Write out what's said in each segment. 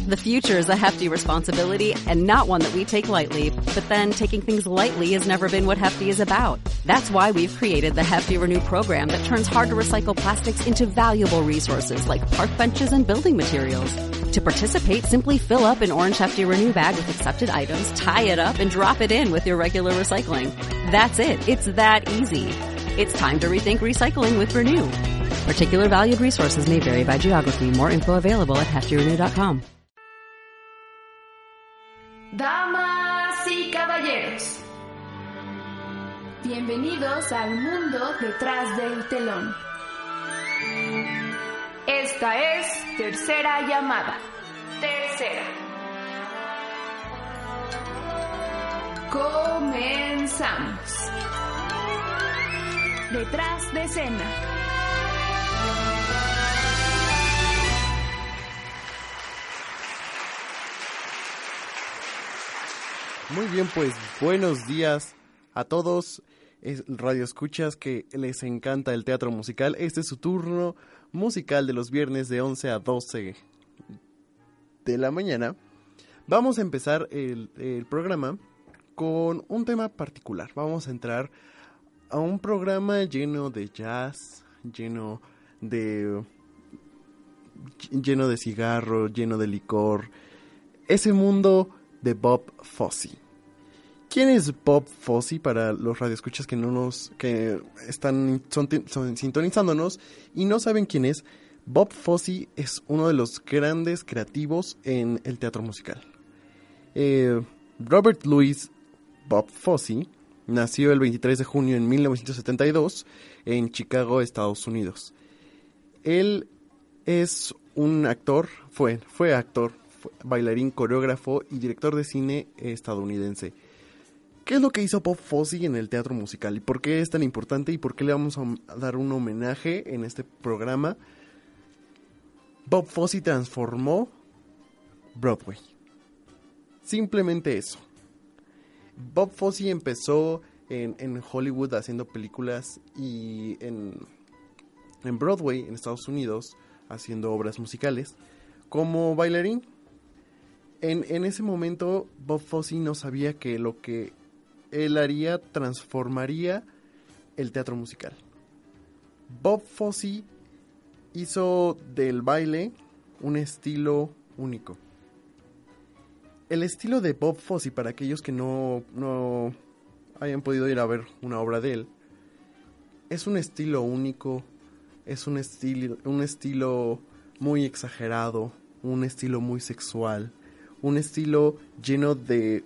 The future is a hefty responsibility and not one that we take lightly, but then taking things lightly has never been what Hefty is about. That's why we've created the Hefty Renew program that turns hard-to-recycle plastics into valuable resources like park benches and building materials. To participate, simply fill up an orange Hefty Renew bag with accepted items, tie it up, and drop it in with your regular recycling. That's it. It's that easy. It's time to rethink recycling with Renew. Particular valued resources may vary by geography. More info available at heftyrenew.com. Damas y caballeros, bienvenidos al mundo detrás del telón. Esta es Tercera Llamada. Tercera. Comenzamos. Detrás de escena. Muy bien, pues buenos días a todos radioescuchas que les encanta el teatro musical. Este es su turno musical de los viernes de 11 a 12 de la mañana. Vamos a empezar el programa con un tema particular. Vamos a entrar a un programa lleno de jazz, lleno de cigarro, lleno de licor. Ese mundo de Bob Fosse. ¿Quién es Bob Fosse para los radioescuchas que están sintonizándonos y no saben quién es? Bob Fosse es uno de los grandes creativos en el teatro musical. Robert Louis Bob Fosse nació el 23 de junio de 1972 en Chicago, Estados Unidos. Él es un actor, fue actor, bailarín, coreógrafo y director de cine estadounidense. ¿Qué es lo que hizo Bob Fosse en el teatro musical? ¿Y por qué es tan importante? ¿Y por qué le vamos a dar un homenaje en este programa? Bob Fosse transformó Broadway. Simplemente eso. Bob Fosse empezó en Hollywood haciendo películas y en Broadway, en Estados Unidos, haciendo obras musicales como bailarín. En ese momento, Bob Fosse no sabía que lo que él haría transformaría el teatro musical. Bob Fosse hizo del baile un estilo único. El estilo de Bob Fosse, para aquellos que no hayan podido ir a ver una obra de él, es un estilo único, es un estilo muy exagerado, un estilo muy sexual, un estilo lleno de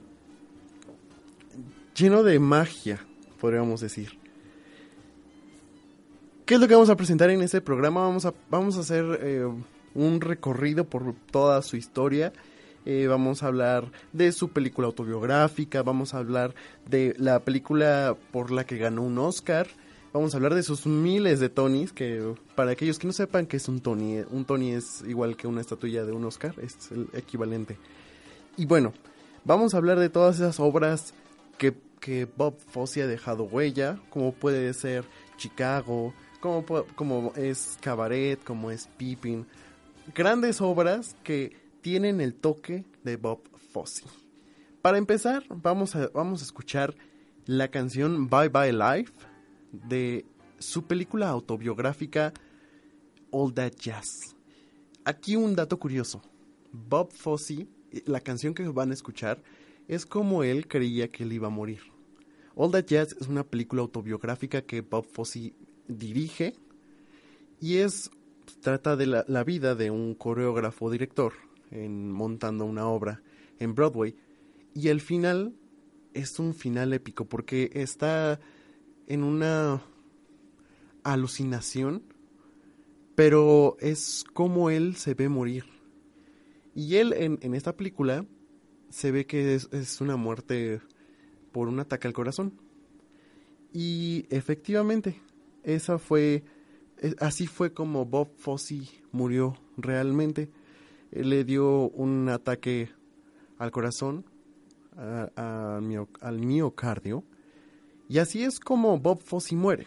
magia, podríamos decir. ¿Qué es lo que vamos a presentar en este programa? Vamos a hacer un recorrido por toda su historia. Vamos a hablar de su película autobiográfica, vamos a hablar de la película por la que ganó un Oscar, vamos a hablar de sus miles de Tonys, que para aquellos que no sepan qué es un Tony es igual que una estatuilla de un Oscar, es el equivalente. Y bueno, vamos a hablar de todas esas obras que Bob Fosse ha dejado huella, como puede ser Chicago, como es Cabaret, como es Pippin. Grandes obras que tienen el toque de Bob Fosse. Para empezar, vamos a escuchar la canción Bye Bye Life de su película autobiográfica All That Jazz. Aquí un dato curioso. Bob Fosse, la canción que van a escuchar, es como él creía que él iba a morir. All That Jazz es una película autobiográfica que Bob Fosse dirige y trata de la vida de un coreógrafo director montando una obra en Broadway, y el final es un final épico porque está en una alucinación, pero es como él se ve morir. Y él en esta película se ve que es una muerte por un ataque al corazón. Y efectivamente, así fue como Bob Fosse murió realmente. Él le dio un ataque al corazón, al miocardio, y así es como Bob Fosse muere.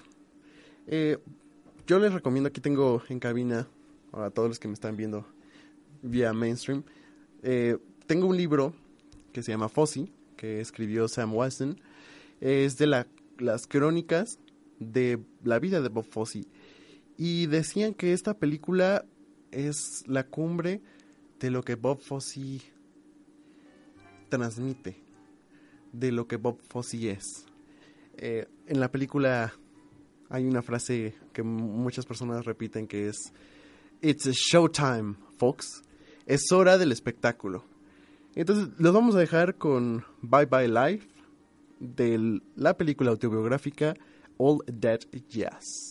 Yo les recomiendo, aquí tengo en cabina a todos los que me están viendo vía Mainstream, Tengo un libro que se llama Fosse, que escribió Sam Watson. Es de las crónicas de la vida de Bob Fosse. Y decían que esta película es la cumbre de lo que Bob Fosse transmite, de lo que Bob Fosse es. En la película hay una frase que muchas personas repiten que es "It's a showtime, folks". Es hora del espectáculo. Entonces los vamos a dejar con Bye Bye Life de la película autobiográfica All That Jazz.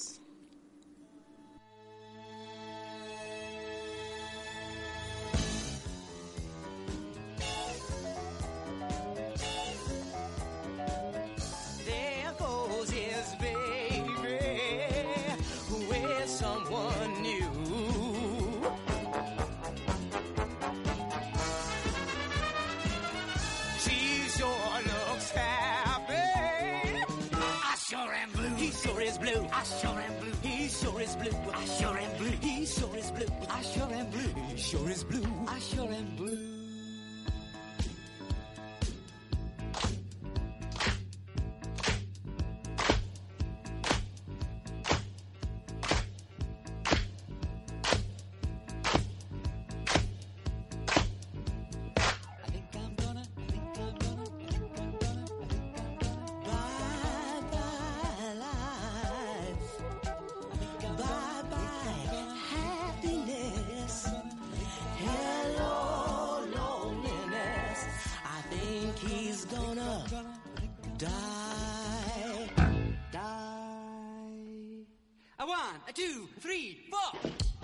One, two, three, four.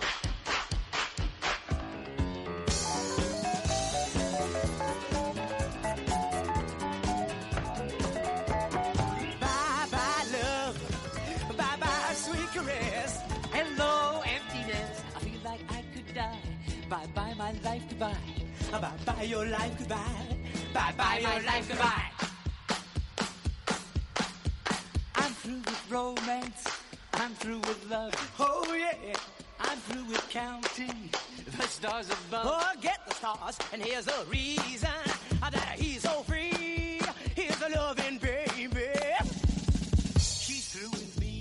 Bye bye love, bye bye sweet caress. Hello emptiness, I feel like I could die. Bye bye my life goodbye. Bye bye your life goodbye. Bye bye your life goodbye. I'm through with romance. I'm through with love. Oh yeah. I'm through with counting the stars above. Forget the stars, and here's the reason that he's so free. Here's the loving baby. She's through with me.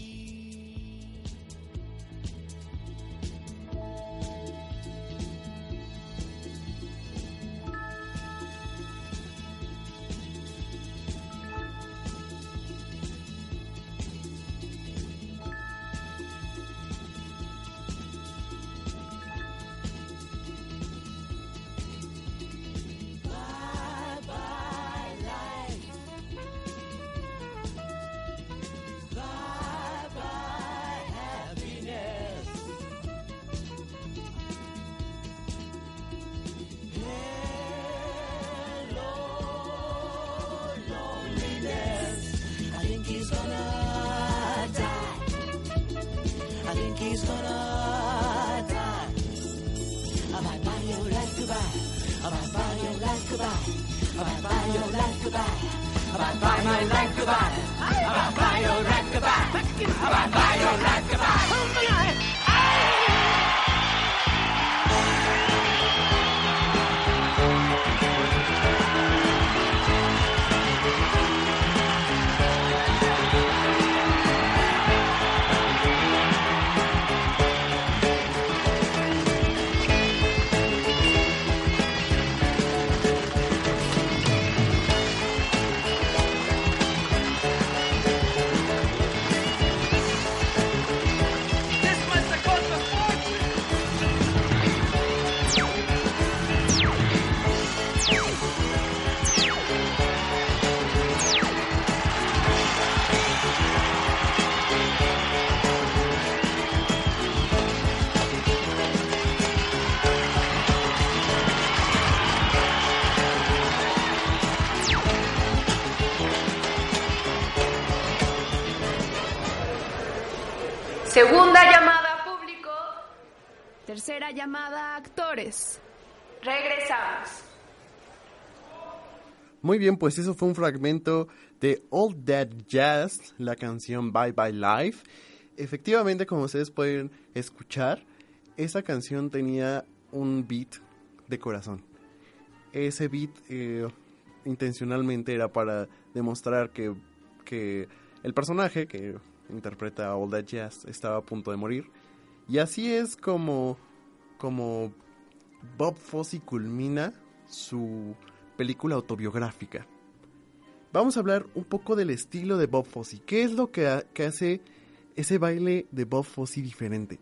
He's gonna die. Bye bye your life goodbye. Bye bye your life goodbye. Bye bye your life goodbye. Bye bye my life goodbye. Bye bye your life goodbye. Bye bye your life goodbye. Segunda llamada público. Tercera llamada actores. Regresamos. Muy bien, pues eso fue un fragmento de All That Jazz, la canción Bye Bye Life. Efectivamente, como ustedes pueden escuchar, esa canción tenía un beat de corazón. ese beat intencionalmente era para demostrar que el personaje que interpreta a All That Jazz estaba a punto de morir. Y así es como Bob Fosse culmina su película autobiográfica. Vamos a hablar un poco del estilo de Bob Fosse. ¿Qué es lo que hace ese baile de Bob Fosse diferente?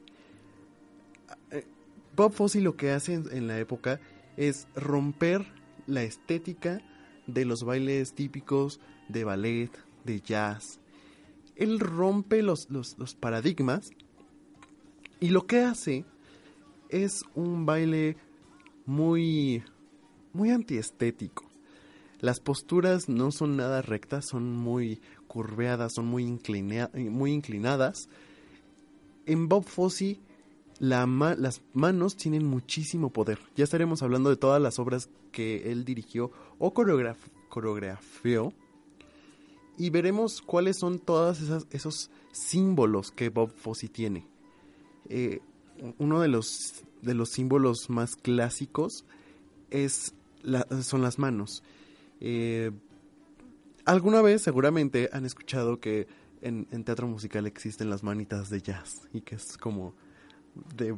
Bob Fosse lo que hace en la época es romper la estética de los bailes típicos de ballet, de jazz. Él rompe los paradigmas y lo que hace es un baile muy antiestético. Las posturas no son nada rectas, son muy curveadas, son muy inclinadas. En Bob Fosse las manos tienen muchísimo poder. Ya estaremos hablando de todas las obras que él dirigió o coreografió. Y veremos cuáles son todos esos símbolos que Bob Fosse tiene. Uno de los símbolos más clásicos son las manos. Alguna vez seguramente han escuchado que en teatro musical existen las manitas de jazz y que es como de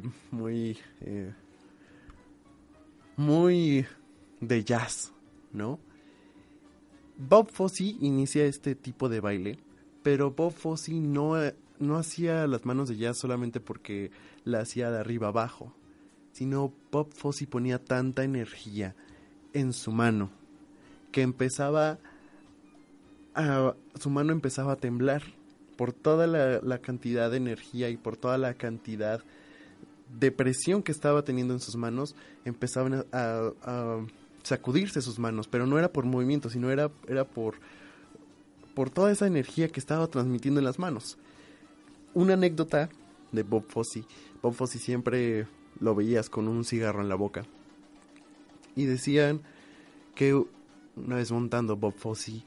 muy de jazz, ¿no? Bob Fosse inicia este tipo de baile, pero Bob Fosse no hacía las manos de jazz solamente porque la hacía de arriba abajo, sino Bob Fosse ponía tanta energía en su mano que su mano empezaba a temblar por toda la cantidad de energía y por toda la cantidad de presión que estaba teniendo en sus manos. Empezaban a sacudirse sus manos, pero no era por movimiento, sino era por toda esa energía que estaba transmitiendo en las manos. Una anécdota de Bob Fosse. Bob Fosse siempre lo veías con un cigarro en la boca. Y decían que una vez montando Bob Fosse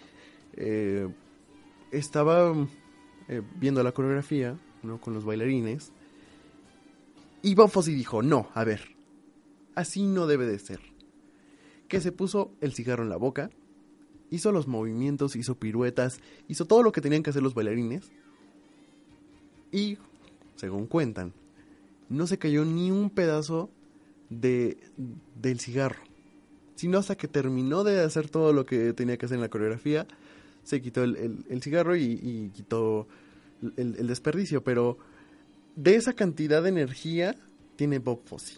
estaba viendo la coreografía, ¿no?, con los bailarines. Y Bob Fosse dijo, no, a ver, así no debe de ser. Que se puso el cigarro en la boca, hizo los movimientos, hizo piruetas, hizo todo lo que tenían que hacer los bailarines. Y, según cuentan, no se cayó ni un pedazo del cigarro. Sino hasta que terminó de hacer todo lo que tenía que hacer en la coreografía, se quitó el cigarro y quitó el desperdicio. Pero de esa cantidad de energía tiene Bob Fosse.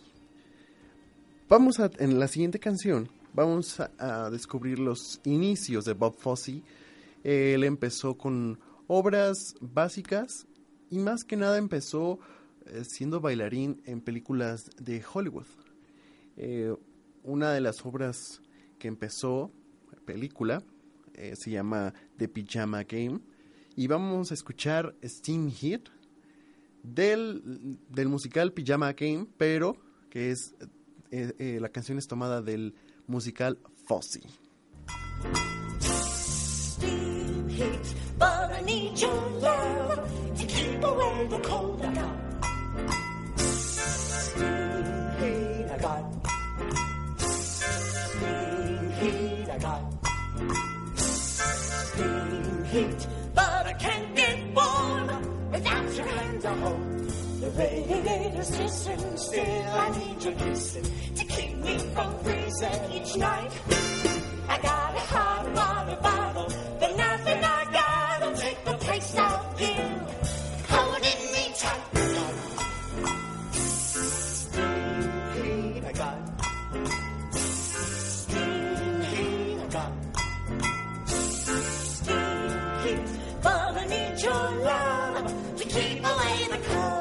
En la siguiente canción, vamos a descubrir los inicios de Bob Fosse. Él empezó con obras básicas y más que nada empezó siendo bailarín en películas de Hollywood. Una de las obras que empezó, película, se llama The Pajama Game. Y vamos a escuchar Steam Heat del musical Pajama Game, pero que es la canción es tomada del musical Fosse. Steam heat, but I need your love to keep away the cold I got. Steam heat I got. Steam heat I got. Steam heat, but I can't get warm without your hand to hold. The radiator's hissing, still I need your kissing to keep me from freezing each night. I got a hot water bottle, but nothing I got'll take the taste of you holding me tight. Steam heat I got. Steam heat I got. Steam heat, but I need your love to keep away the cold.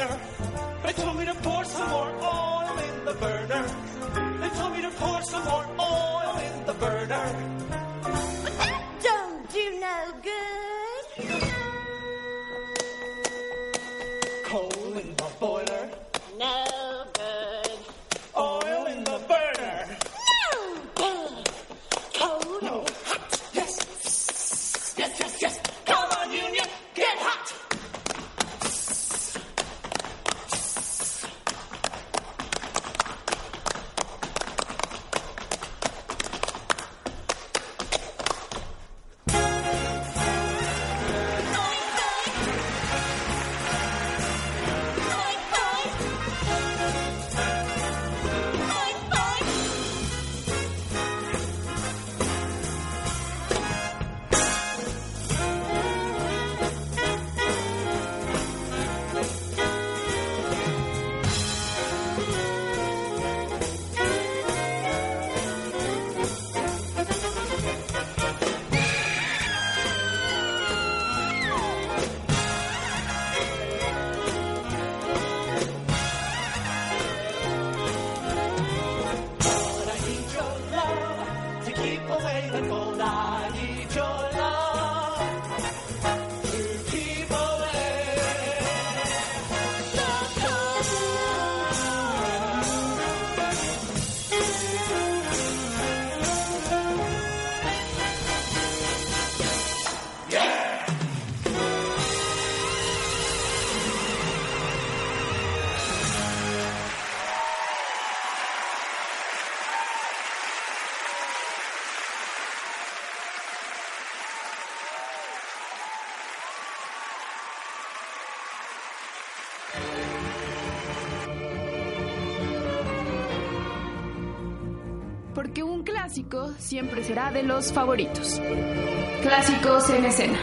burner. They told me to pour some more oil in the burner. They told me to pour some more oil in the burner. But that don't do no good. Coal in the boiler. No good. Oil in the burner. No good. Cold No. Hot. Yes. Yes, yes, yes. Come on, Union. Get hot. But I need your love to keep away the cold. I need your love to keep away the cold. Yeah! Porque un clásico siempre será de los favoritos. Clásicos en escena.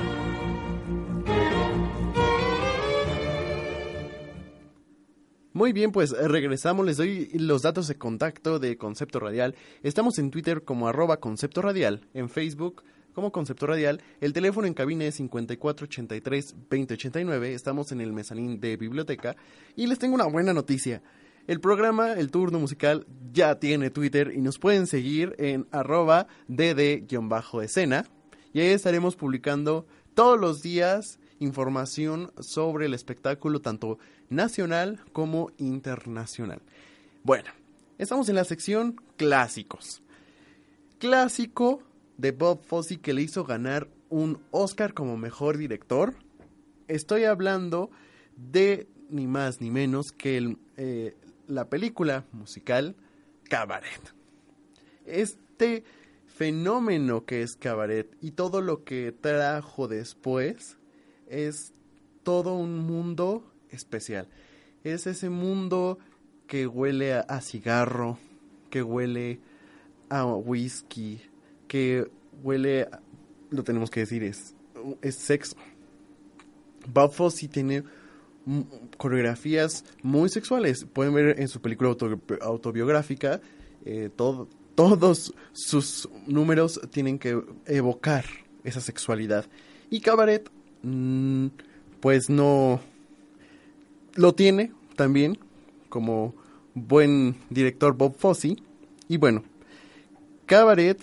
Muy bien, pues regresamos, les doy los datos de contacto de Concepto Radial. Estamos en Twitter como @Concepto Radial, en Facebook como Concepto Radial. El teléfono en cabina es 5483-2089. Estamos en el mezanín de biblioteca. Y les tengo una buena noticia. El programa, el turno musical, ya tiene Twitter y nos pueden seguir en @dd_escena. Y ahí estaremos publicando todos los días información sobre el espectáculo, tanto nacional como internacional. Bueno, estamos en la sección clásicos. Clásico de Bob Fosse que le hizo ganar un Oscar como mejor director. Estoy hablando de ni más ni menos que la película musical Cabaret. Este fenómeno que es Cabaret y todo lo que trajo después es todo un mundo especial. Es ese mundo que huele a cigarro, que huele a whisky, que huele, lo tenemos que decir, es sexo. Bob Fosse tiene coreografías muy sexuales. Pueden ver en su película autobiográfica, todos sus números tienen que evocar esa sexualidad. Y Cabaret, pues no lo tiene también, como buen director Bob Fosse. Y bueno, Cabaret,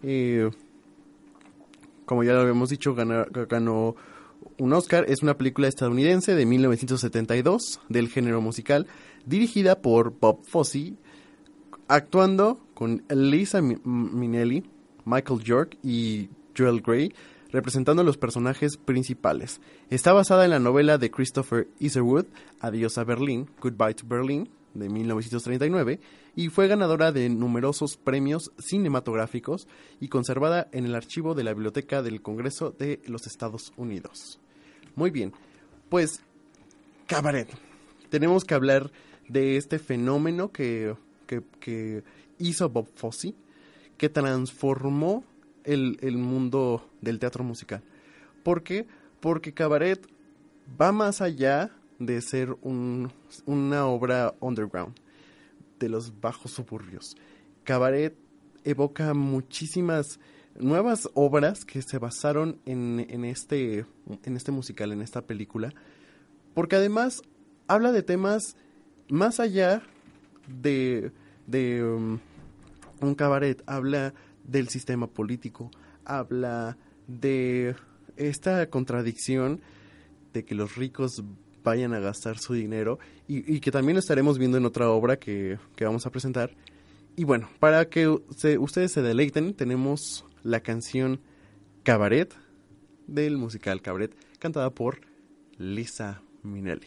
como ya lo habíamos dicho, ganó un Oscar. Es una película estadounidense de 1972 del género musical, dirigida por Bob Fosse, actuando con Liza Minnelli, Michael York y Joel Grey, representando a los personajes principales. Está basada en la novela de Christopher Isherwood, Adiós a Berlín, Goodbye to Berlin, de 1939, y fue ganadora de numerosos premios cinematográficos y conservada en el archivo de la Biblioteca del Congreso de los Estados Unidos. Muy bien, pues Cabaret. Tenemos que hablar de este fenómeno que hizo Bob Fosse, que transformó el mundo del teatro musical. ¿Por qué? Porque Cabaret va más allá de ser una obra underground, de los bajos suburbios. Cabaret evoca muchísimas nuevas obras que se basaron en este musical, en esta película, porque además habla de temas más allá de un cabaret. Habla del sistema político, habla de esta contradicción de que los ricos vayan a gastar su dinero y que también lo estaremos viendo en otra obra que vamos a presentar. Y bueno, para que ustedes se deleiten, tenemos la canción Cabaret del musical Cabaret, cantada por Liza Minnelli.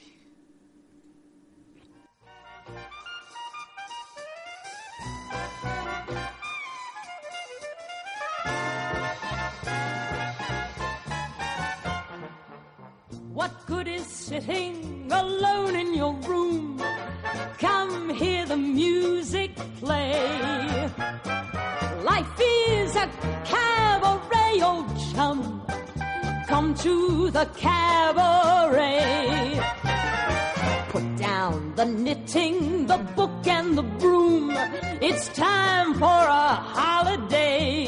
What good is sitting alone in your room? Come hear the music play. Life is a cabaret, old chum. Come to the cabaret. Put down the knitting, the book and the broom. It's time for a holiday.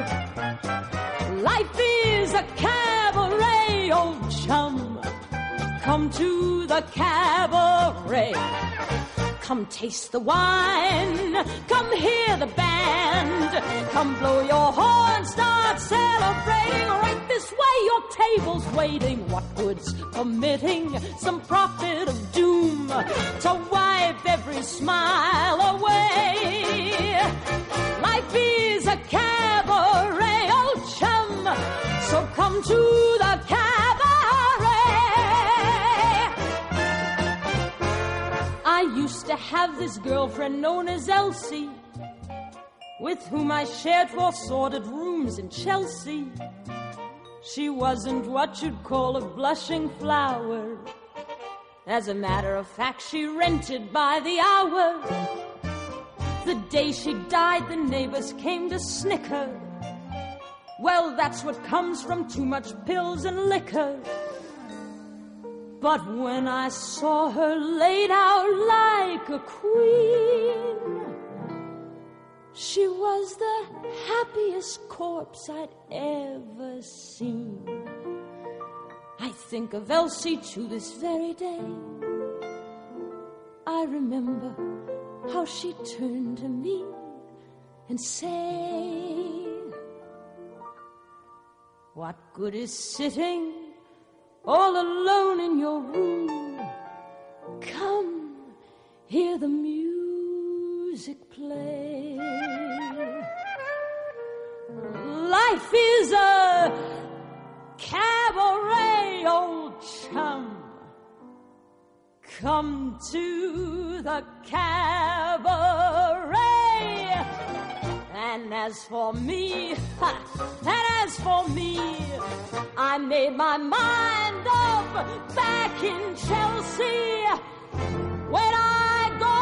Life is a cabaret, old chum. Come to the cabaret. Come taste the wine. Come hear the band. Come blow your horn, start celebrating. Right this way, your table's waiting. What good's permitting some prophet of doom to wipe every smile away? Life is a cabaret, old chum. So come to the cabaret. I used to have this girlfriend known as Elsie, with whom I shared 4 sordid rooms in Chelsea. She wasn't what you'd call a blushing flower. As a matter of fact, she rented by the hour. The day she died, the neighbors came to snicker. Well, that's what comes from too much pills and liquor. But when I saw her laid out like a queen, she was the happiest corpse I'd ever seen. I think of Elsie to this very day. I remember how she turned to me and said, what good is sitting all alone in your room? Come, hear the music play. Life is a cabaret, old chum. Come to the cabaret. And as for me, I made my mind up back in Chelsea. When I go,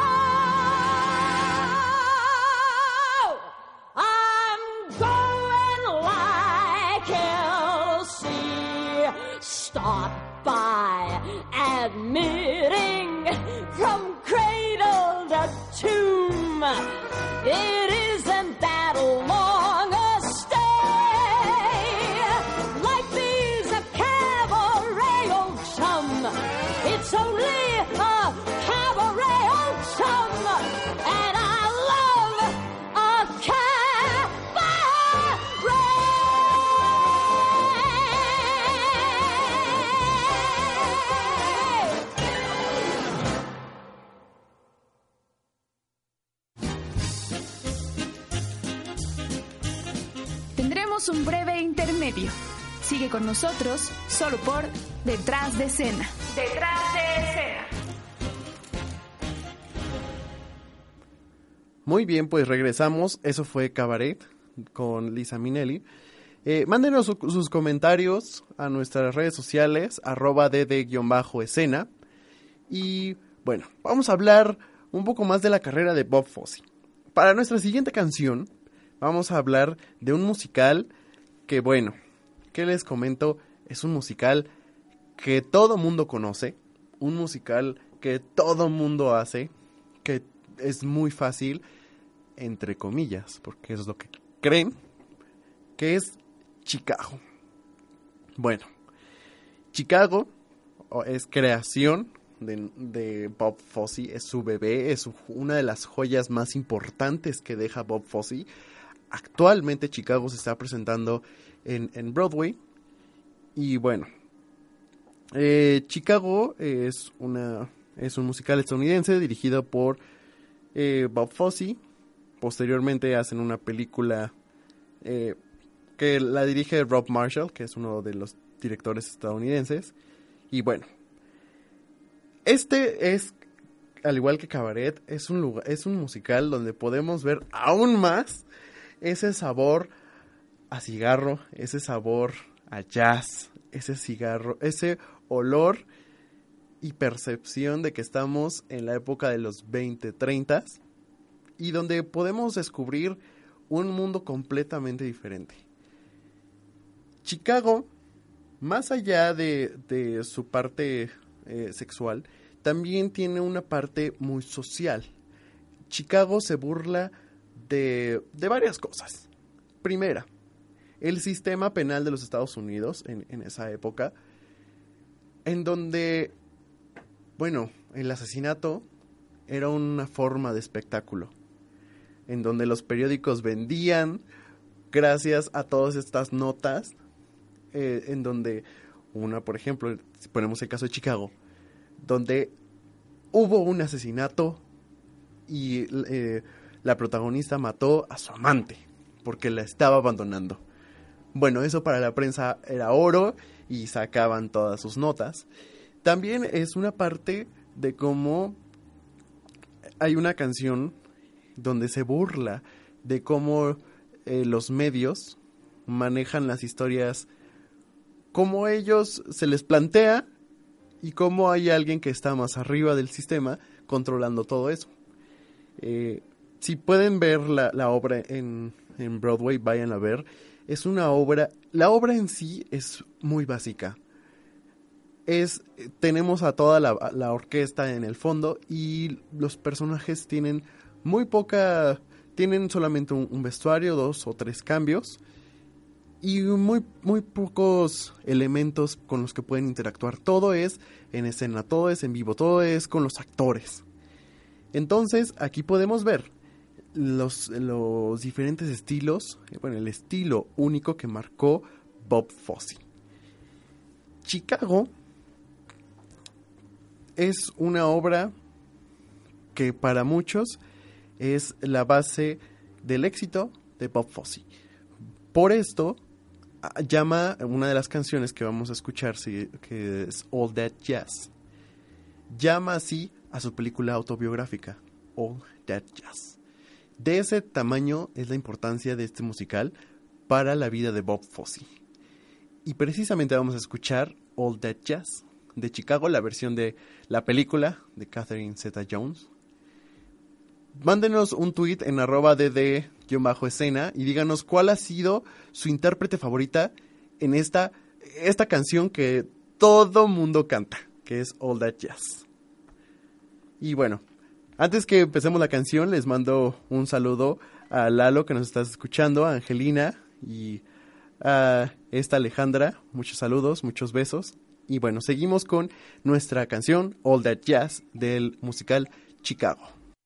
I'm going like Elsie. Start by admitting from cradle to tomb, it isn't that long a stay. Life is a cabaret, old chum. It's only a cabaret, old chum. And I love a Tendremos un breve intermedio. Sigue con nosotros solo por Detrás de Escena. Detrás de Escena. Muy bien, pues regresamos. Eso fue Cabaret con Liza Minnelli. Mándenos sus comentarios a nuestras redes sociales, @dd_escena. Y bueno, vamos a hablar un poco más de la carrera de Bob Fosse. Para nuestra siguiente canción, vamos a hablar de un musical que, bueno, ¿qué les comento? Es un musical que todo mundo conoce, un musical que todo mundo hace, que es muy fácil, entre comillas, porque eso es lo que creen, que es Chicago. Bueno, Chicago es creación de Bob Fosse, es su bebé, es una de las joyas más importantes que deja Bob Fosse. Actualmente Chicago se está presentando en Broadway. Y bueno, Chicago es un musical estadounidense dirigido por Bob Fosse. Posteriormente hacen una película que la dirige Rob Marshall, que es uno de los directores estadounidenses. Y bueno, este es, al igual que Cabaret, es un musical donde podemos ver aún más ese sabor a cigarro, ese sabor a jazz, ese olor y percepción de que estamos en la época de los 20-30s y donde podemos descubrir un mundo completamente diferente. Chicago, más allá de su parte sexual, también tiene una parte muy social. Chicago se burla de varias cosas. Primera, el sistema penal de los Estados Unidos en esa época, en donde, bueno, el asesinato era una forma de espectáculo, en donde los periódicos vendían gracias a todas estas notas, en donde una, por ejemplo, si ponemos el caso de Chicago, donde hubo un asesinato y la protagonista mató a su amante porque la estaba abandonando. Bueno, eso para la prensa era oro y sacaban todas sus notas. También es una parte de cómo hay una canción donde se burla de cómo los medios manejan las historias, cómo ellos se les plantea y cómo hay alguien que está más arriba del sistema controlando todo eso. Si pueden ver la obra en Broadway, vayan a ver. Es una obra, la obra en sí es muy básica. Tenemos a toda la orquesta en el fondo y los personajes tienen tienen solamente un vestuario, 2 o 3 cambios y muy pocos elementos con los que pueden interactuar. Todo es en escena, todo es en vivo, todo es con los actores. Entonces, aquí podemos ver los diferentes estilos, el estilo único que marcó Bob Fosse. Chicago es una obra que para muchos es la base del éxito de Bob Fosse. Por esto, llama una de las canciones que vamos a escuchar, que es All That Jazz, llama así a su película autobiográfica, All That Jazz. De ese tamaño es la importancia de este musical para la vida de Bob Fosse. Y precisamente vamos a escuchar All That Jazz de Chicago, la versión de la película de Catherine Zeta-Jones. Mándenos un tweet en @dd_escena y díganos cuál ha sido su intérprete favorita en esta canción que todo mundo canta, que es All That Jazz. Y bueno, antes que empecemos la canción, les mando un saludo a Lalo, que nos estás escuchando, a Angelina y a Alejandra. Muchos saludos, muchos besos. Y bueno, seguimos con nuestra canción All That Jazz del musical Chicago.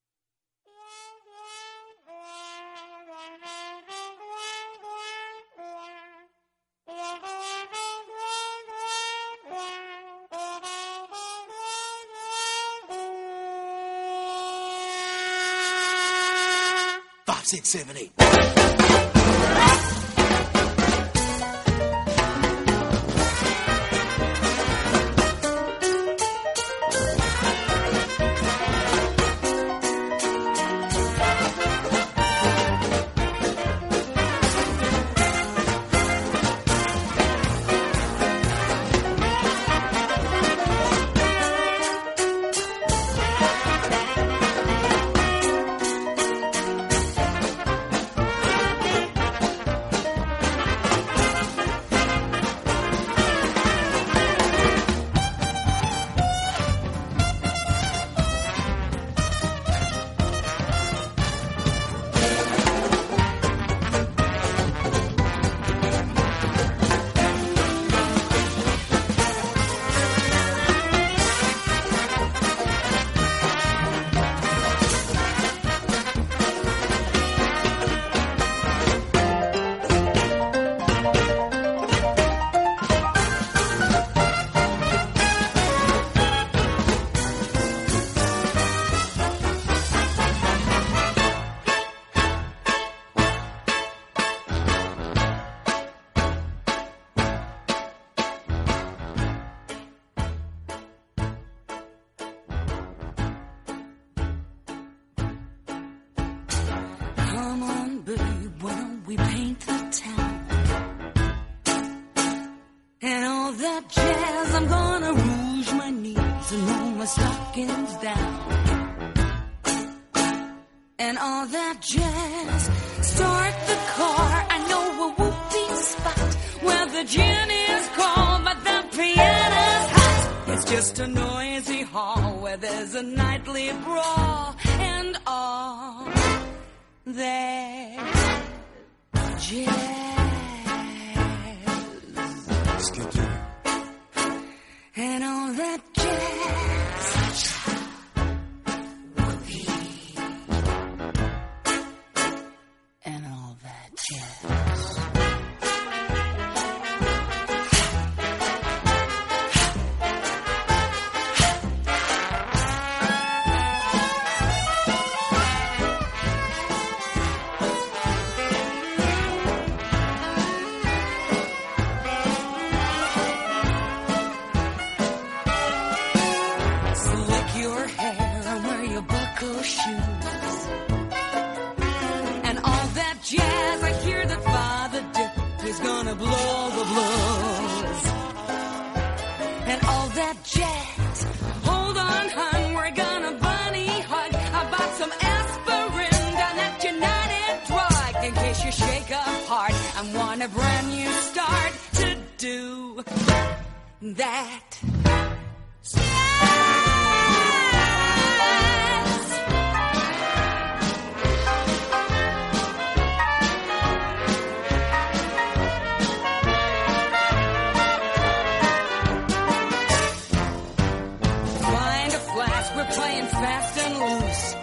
Five, six, seven, eight. babe, why don't we paint the town? And all that jazz, I'm gonna rouge my knees and roll my stockings down. And all that jazz, start the car, I know a whoopee spot where the gin is cold but the piano's hot. It's just a noisy hall where there's a nightly brawl and all that jazz. And all that jazz. And all that jazz. Shoes and all that jazz. I hear that Father Dick is gonna blow the blues. And all that jazz. Hold on, hun, we're gonna bunny hug. I bought some aspirin down at United Drug in case you shake up hard and want a brand new start to do that. Playing fast and loose.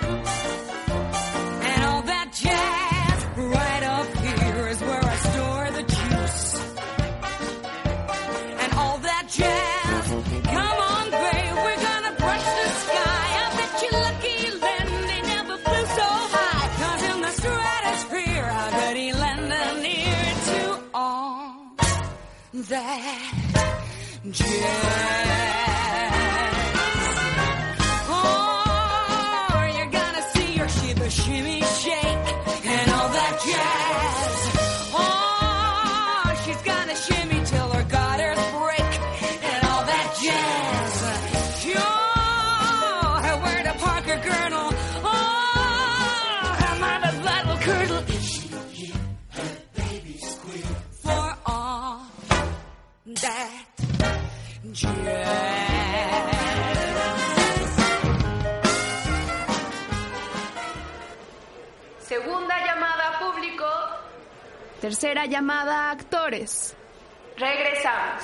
And all that jazz right up here is where I store the juice. And all that jazz, come on babe, we're gonna brush the sky. I bet you lucky Len, they never flew so high. 'Cause in the stratosphere, I bet he lend an ear to all that jazz. Shimmy shake and all that jazz. Oh, she's gonna shimmy till her gutters break and all that jazz. Sure, wear the Parker girdle. Oh, her mama's blood will curdle if she don't hear her baby squeal for all that jazz. Segunda llamada público. Tercera llamada actores. Regresamos.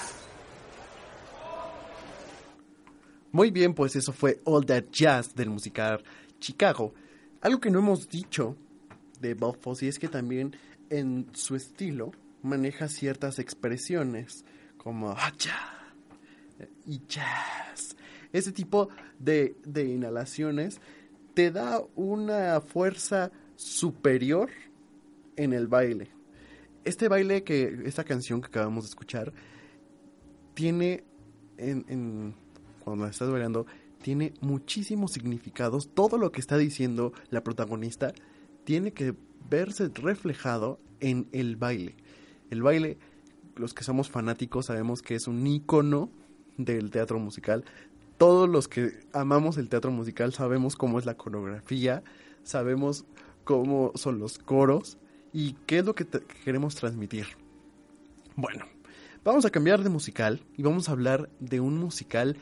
Muy bien, pues eso fue All That Jazz del musical Chicago. Algo que no hemos dicho de Bob Fosse es que también en su estilo maneja ciertas expresiones como y jazz. Ese tipo de inhalaciones te da una fuerza superior en el baile. Esta canción que acabamos de escuchar tiene cuando estás bailando tiene muchísimos significados. Todo lo que está diciendo la protagonista tiene que verse reflejado en el baile. El baile, los que somos fanáticos sabemos que es un ícono del teatro musical. Todos los que amamos el teatro musical sabemos cómo es la coreografía, sabemos cómo son los coros y qué es lo que queremos transmitir. Bueno, vamos a cambiar de musical y vamos a hablar de un musical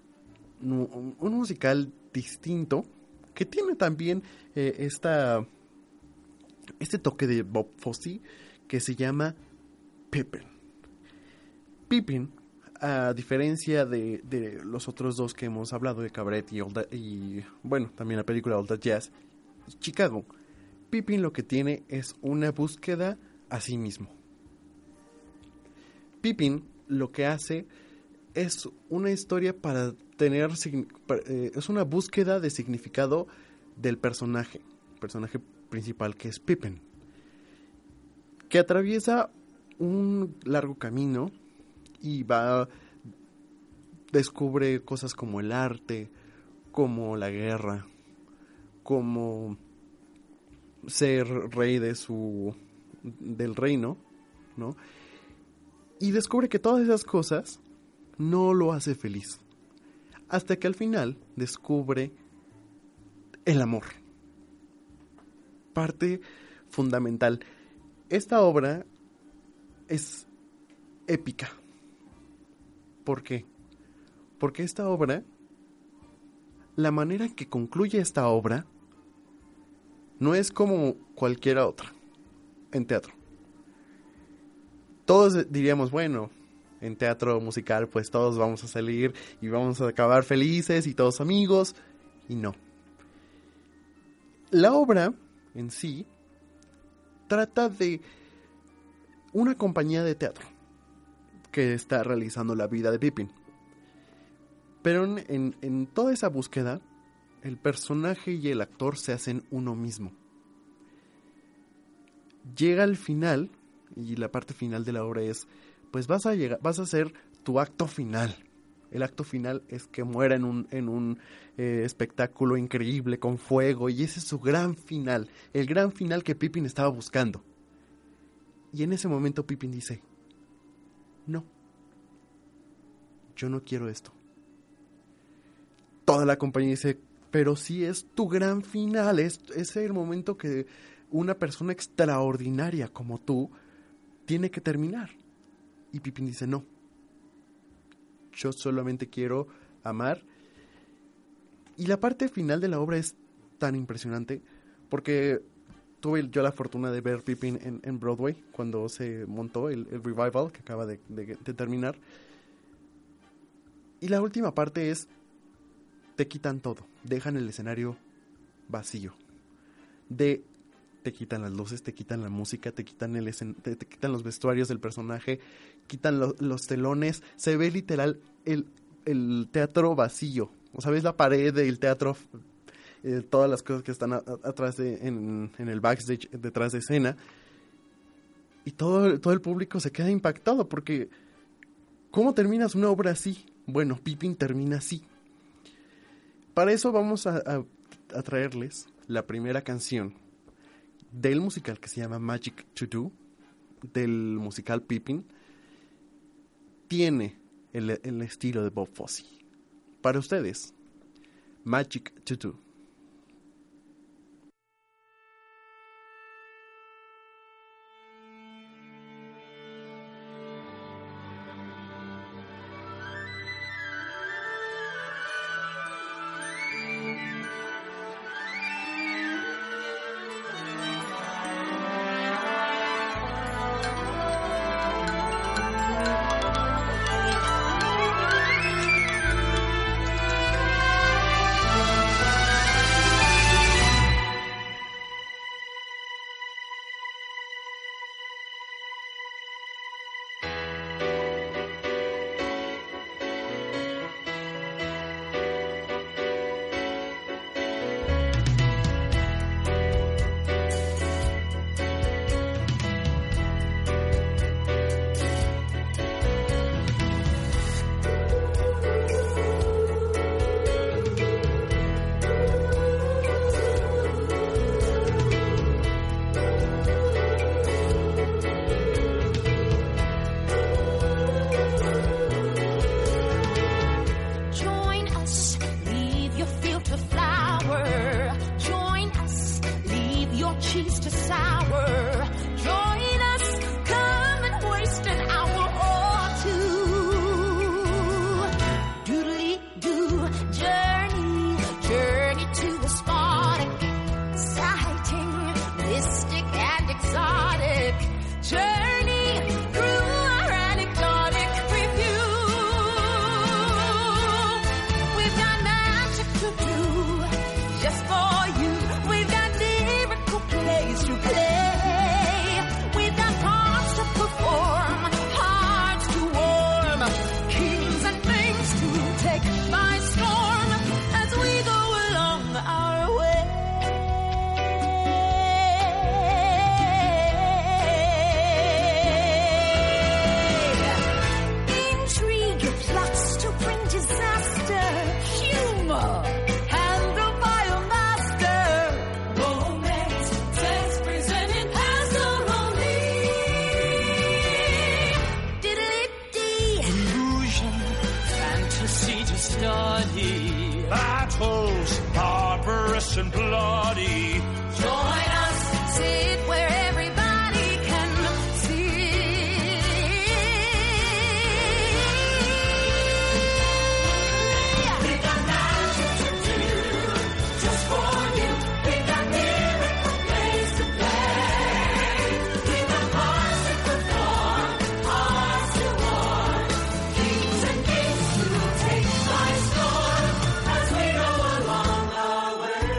distinto que tiene también este toque de Bob Fosse que se llama Pippin. Pippin, a diferencia de los otros dos que hemos hablado, de Cabaret y bueno, también la película All That Jazz, Chicago, Pippin lo que tiene es una búsqueda a sí mismo. Pippin lo que hace es una historia para tener... es una búsqueda de significado del personaje principal, que es Pippin, que atraviesa un largo camino y descubre cosas como el arte, como la guerra, como ser rey del reino, ¿no? Y descubre que todas esas cosas no lo hace feliz. Hasta que al final descubre el amor. Parte fundamental. Esta obra es épica. ¿Por qué? Porque esta obra, la manera en que concluye esta obra, no es como cualquier otra en teatro. Todos diríamos, bueno, en teatro musical pues todos vamos a salir y vamos a acabar felices y todos amigos, y no. La obra en sí trata de una compañía de teatro que está realizando la vida de Pippin. Pero en toda esa búsqueda, el personaje y el actor se hacen uno mismo. Llega al final, y la parte final de la obra es, pues vas a hacer tu acto final. El acto final es que muera en un espectáculo increíble con fuego, y ese es su gran final, el gran final que Pippin estaba buscando. Y en ese momento Pippin dice, no, yo no quiero esto. Toda la compañía dice, pero sí es tu gran final, es el momento que una persona extraordinaria como tú tiene que terminar. Y Pippin dice, no, yo solamente quiero amar. Y la parte final de la obra es tan impresionante, porque tuve yo la fortuna de ver Pippin en Broadway cuando se montó el revival que acaba de terminar. Y la última parte es, te quitan todo, dejan el escenario vacío. Te quitan las luces, te quitan la música, te quitan te quitan los vestuarios del personaje, quitan los telones, se ve literal el teatro vacío. O sea, ves la pared del teatro, todas las cosas que están atrás en el backstage, detrás de escena, y todo el público se queda impactado porque ¿cómo terminas una obra así? Bueno, Pippin termina así. Para eso vamos a traerles la primera canción del musical que se llama Magic to Do, del musical Pippin. Tiene el estilo de Bob Fosse. Para ustedes, Magic to Do. Magic party. Join us, sit where everybody can see. We got magic to do, just for you. We got miracle ways to play. We got hearts to perform, hearts to warm. Kings and kings who take by storm as we go along our way.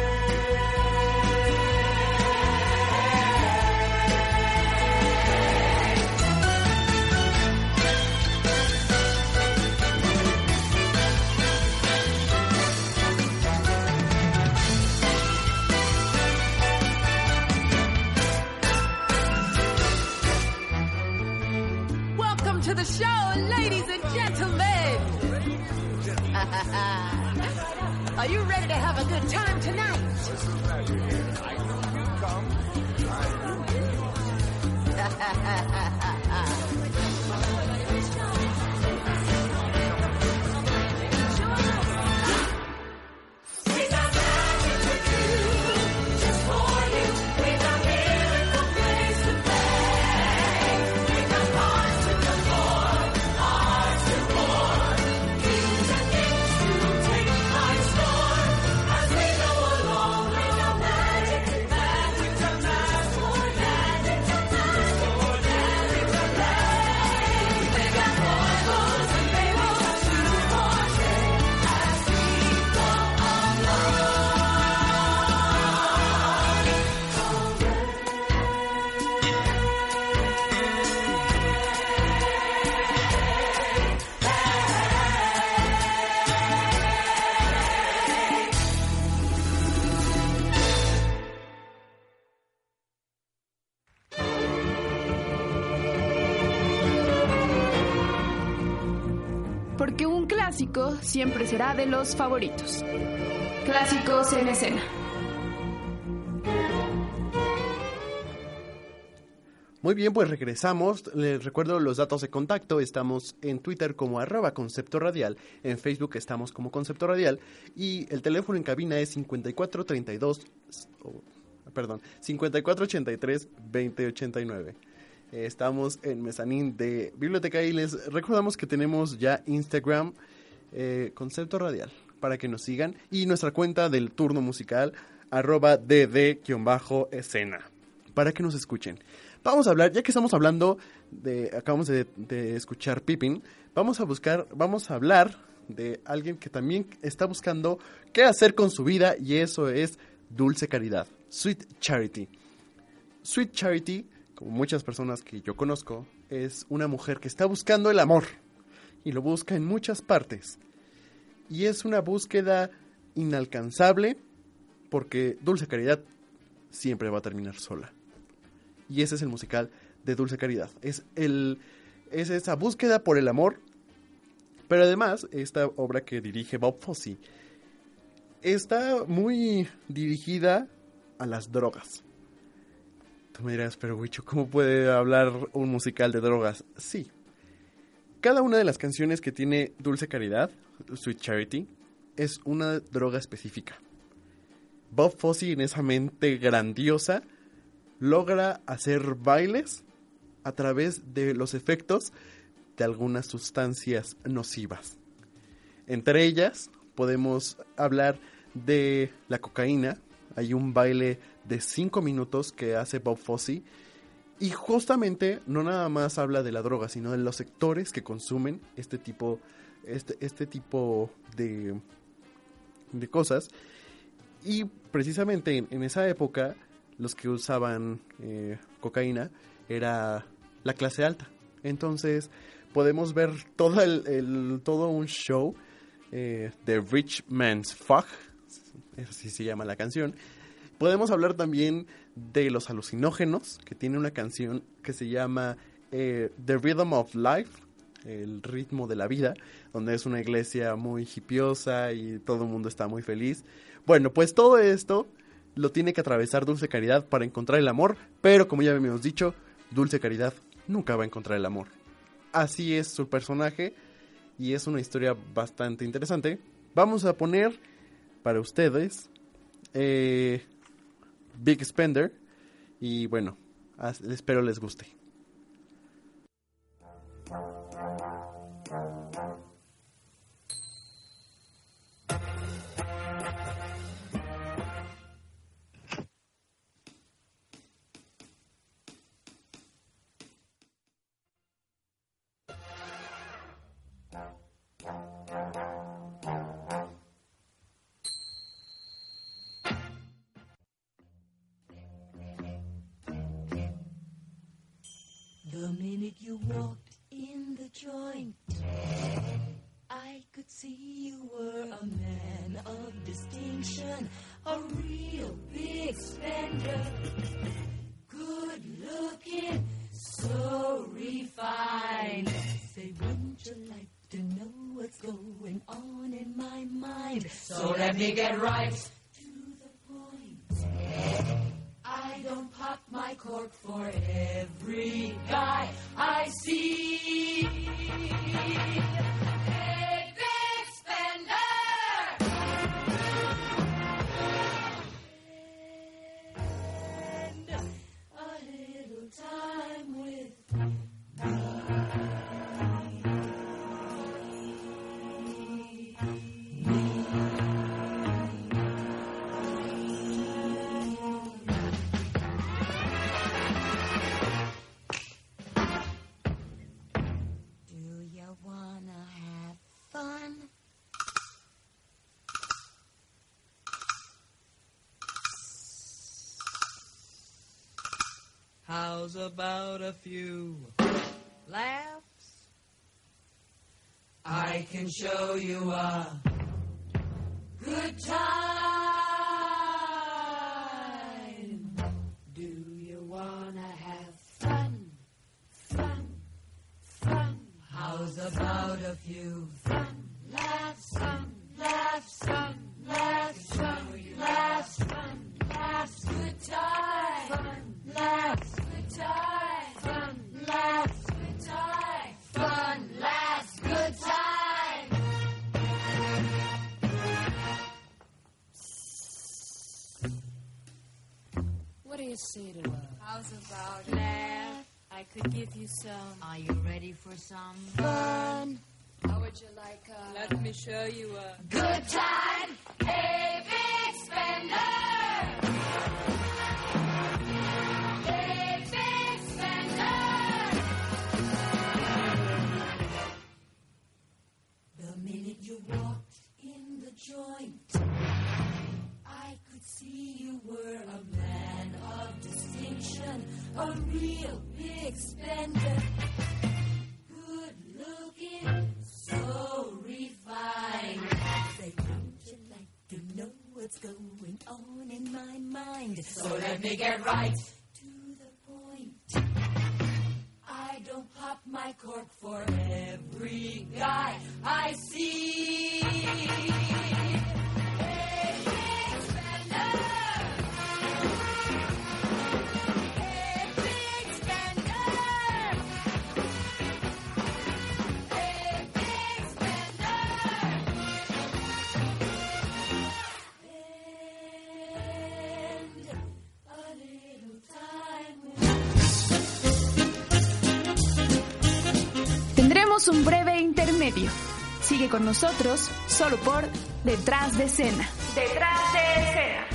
Welcome to the show, ladies and gentlemen. Are you ready to have a good time tonight? We got magic to do, just for you. We got miracle ways to play. We got hearts to perform, hearts to warm. Kings and kings who take by storm as we go along. We got magic to magic to magic to magic to magic to play. We got boys and babies to portray as we go along. Porque un clásico siempre será de los favoritos. Clásicos en escena. Muy bien, pues regresamos. Les recuerdo los datos de contacto. Estamos en Twitter como @Concepto Radial. En Facebook estamos como Concepto Radial. Y el teléfono en cabina es 5483-2089. Estamos en Mezanín de Biblioteca y les recordamos que tenemos ya Instagram, Concepto Radial, para que nos sigan. Y nuestra cuenta del turno musical, @dd_escena, para que nos escuchen. Vamos a hablar, ya que estamos hablando acabamos de escuchar Pippin, vamos a hablar de alguien que también está buscando qué hacer con su vida, y eso es Dulce Caridad, Sweet Charity. Sweet Charity, como muchas personas que yo conozco, es una mujer que está buscando el amor, y lo busca en muchas partes. Y es una búsqueda inalcanzable, porque Dulce Caridad siempre va a terminar sola. Y ese es el musical de Dulce Caridad. Es esa búsqueda por el amor. Pero además, esta obra que dirige Bob Fosse está muy dirigida a las drogas. Tú me dirás, pero Huicho, ¿cómo puede hablar un musical de drogas? Sí. Cada una de las canciones que tiene Dulce Caridad, Sweet Charity, es una droga específica. Bob Fosse, en esa mente grandiosa, logra hacer bailes a través de los efectos de algunas sustancias nocivas. Entre ellas podemos hablar de la cocaína. Hay un baile de 5 minutos que hace Bob Fosse, y justamente no nada más habla de la droga, sino de los sectores que consumen este tipo de cosas. Y precisamente en esa época los que usaban cocaína era la clase alta. Entonces podemos ver todo un show de Rich Man's Fuck, así se llama la canción. Podemos hablar también de los alucinógenos, que tiene una canción que se llama The Rhythm of Life, el ritmo de la vida, donde es una iglesia muy hipiosa y todo el mundo está muy feliz. Bueno, pues todo esto lo tiene que atravesar Dulce Caridad para encontrar el amor, pero como ya habíamos dicho, Dulce Caridad nunca va a encontrar el amor. Así es su personaje y es una historia bastante interesante. Vamos a poner para ustedes Big Spender. Y bueno, espero les guste. The minute you walked in the joint, I could see you were a man of distinction, a real big spender, good looking, so refined. Say, wouldn't you like to know what's going on in my mind? So let me get right to the point. I don't pop my cork for every guy I see. Hey, big spender! And a little time with How's about a few laughs? I can show you a good time. Do you wanna have fun? Fun, fun. How's about a few fun laughs? Fun, laughs, fun, laughs, fun, laughs, fun, laughs, good time. Fun, laughs, good time. Fun, laughs, good time. Fun, laughs, good time. What do you say to her? How's about laugh? I could give you some. Are you ready for some fun? How would you like Let me show you a good time? Hey, big spender! Hey, big spender! The minute you walked in the joint, I could see you were a man of distinction, a real big spender. Good looking, so refined. Say, would you like to know what's going on in my mind? So let me get right to the point. I don't pop my cork for every guy I see. Hey, big spender! Hey, big spender! Hey, big spender! And a little time with Tendremos un breve intermedio. Sigue con nosotros solo por Detrás de Escena. Detrás de Escena.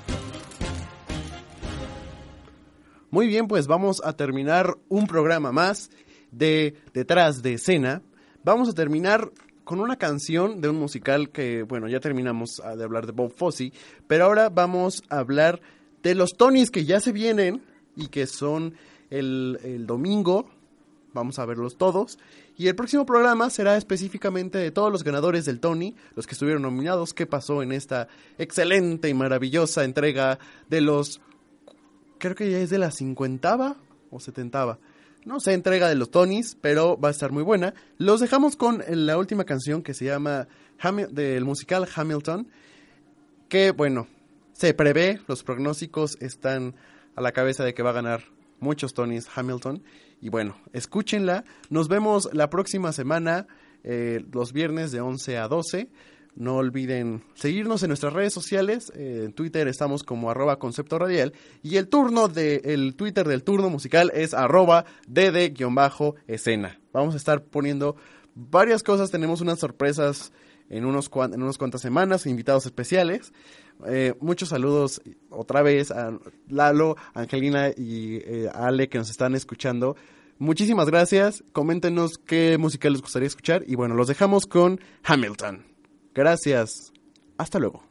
Muy bien, pues vamos a terminar un programa más de Detrás de Escena. Vamos a terminar con una canción de un musical que, bueno, ya terminamos de hablar de Bob Fosse, pero ahora vamos a hablar de los Tonys que ya se vienen y que son el domingo. Vamos a verlos todos. Y el próximo programa será específicamente de todos los ganadores del Tony, los que estuvieron nominados, qué pasó en esta excelente y maravillosa entrega de los... Creo que ya es de la 50ª o 70ª. No sé, entrega de los Tonys, pero va a estar muy buena. Los dejamos con la última canción que se llama del musical Hamilton, que, bueno, se prevé, los pronósticos están a la cabeza de que va a ganar muchos Tonys Hamilton. Y bueno, escúchenla. Nos vemos la próxima semana, los viernes de 11 a 12. No olviden seguirnos en nuestras redes sociales. En Twitter estamos como @conceptoradial. Y el Twitter del turno musical es @dd_escena. Vamos a estar poniendo varias cosas. Tenemos unas sorpresas en unas cuantas semanas, invitados especiales. Muchos saludos otra vez a Lalo, Angelina y Ale que nos están escuchando. Muchísimas gracias. Coméntenos qué música les gustaría escuchar. Y bueno, los dejamos con Hamilton. Gracias. Hasta luego.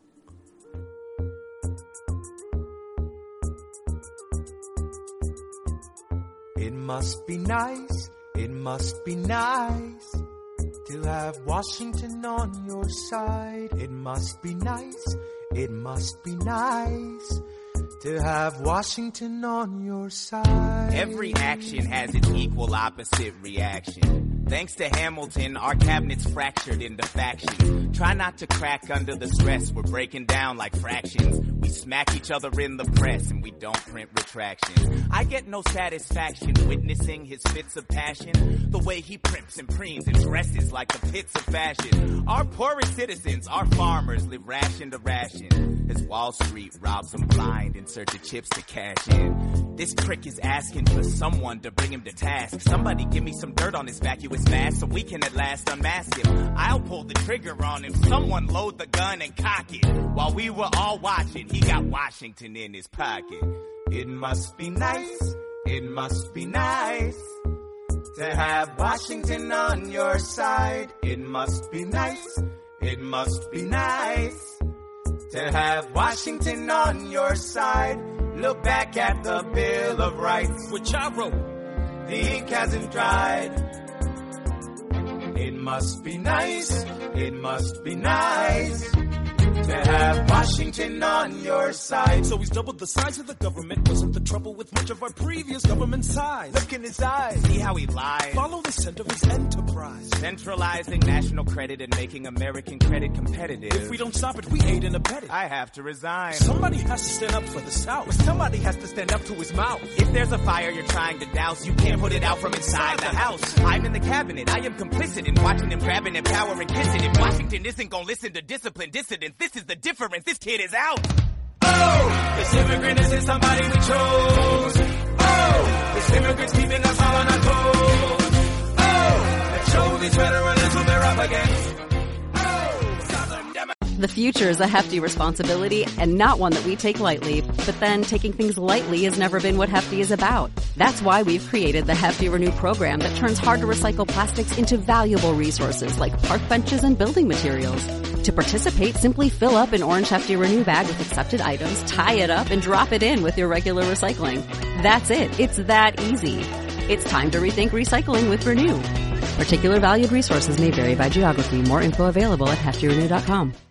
It must be nice, it must be nice to have Washington on your side. It must be nice, it must be nice to have Washington on your side. Every action has its equal opposite reaction. Thanks to Hamilton, our cabinet's fractured into factions. Try not to crack under the stress, we're breaking down like fractions. We smack each other in the press and we don't print retractions. I get no satisfaction witnessing his fits of passion. The way he primps and preens and dresses like the pits of fashion. Our poorest citizens, our farmers live ration to ration. As Wall Street robs them blind in search of chips to cash in. This prick is asking for someone to bring him to task. Somebody give me some dirt on his vacuous mask so we can at last unmask him. I'll pull the trigger on him. Someone load the gun and cock it. While we were all watching, he got Washington in his pocket. It must be nice, it must be nice to have Washington on your side. It must be nice, it must be nice to have Washington on your side. Look back at the Bill of Rights, which I wrote. The ink hasn't dried. It must be nice, it must be nice to have Washington on your side. So he's doubled the size of the government. Wasn't the trouble with much of our previous government size? Look in his eyes. See how he lies. Follow the scent of his enterprise. Centralizing national credit and making American credit competitive. If we don't stop it, we aid and abet it. I have to resign. Somebody has to stand up for the South. But somebody has to stand up to his mouth. If there's a fire you're trying to douse, you can't put it out from inside the house. I'm in the cabinet. I am complicit in watching them grabbing their power and kissing. If Washington isn't gonna listen to disciplined dissidents, this is the difference. This kid is out. Oh, this immigrant isn't somebody we chose. Oh, this immigrant's keeping us all on our toes. Oh, let's show these veterans who they're up against. The future is a hefty responsibility and not one that we take lightly. But then taking things lightly has never been what Hefty is about. That's why we've created the Hefty Renew program that turns hard to recycle plastics into valuable resources like park benches and building materials. To participate, simply fill up an orange Hefty Renew bag with accepted items, tie it up, and drop it in with your regular recycling. That's it. It's that easy. It's time to rethink recycling with Renew. Particular valued resources may vary by geography. More info available at heftyrenew.com.